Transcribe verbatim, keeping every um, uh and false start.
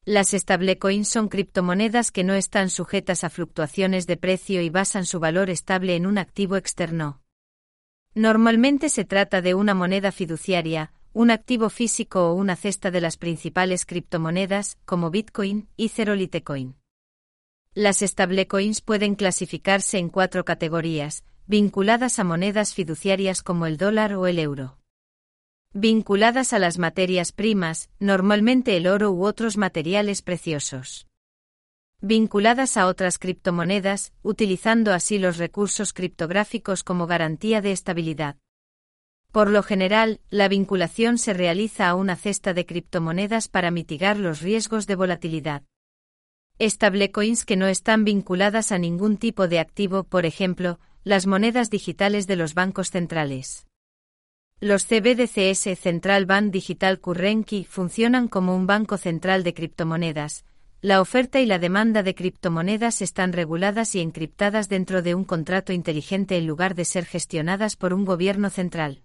Las stablecoins son criptomonedas que no están sujetas a fluctuaciones de precio y basan su valor estable en un activo externo. Normalmente se trata de una moneda fiduciaria, un activo físico o una cesta de las principales criptomonedas, como Bitcoin, Ether o Litecoin. Las stablecoins pueden clasificarse en cuatro categorías, vinculadas a monedas fiduciarias como el dólar o el euro. Vinculadas a las materias primas, normalmente el oro u otros materiales preciosos. Vinculadas a otras criptomonedas, utilizando así los recursos criptográficos como garantía de estabilidad. Por lo general, la vinculación se realiza a una cesta de criptomonedas para mitigar los riesgos de volatilidad. Stablecoins que no están vinculadas a ningún tipo de activo, por ejemplo, las monedas digitales de los bancos centrales. Los C B D C S Central Bank Digital Currency funcionan como un banco central de criptomonedas. La oferta y la demanda de criptomonedas están reguladas y encriptadas dentro de un contrato inteligente en lugar de ser gestionadas por un gobierno central.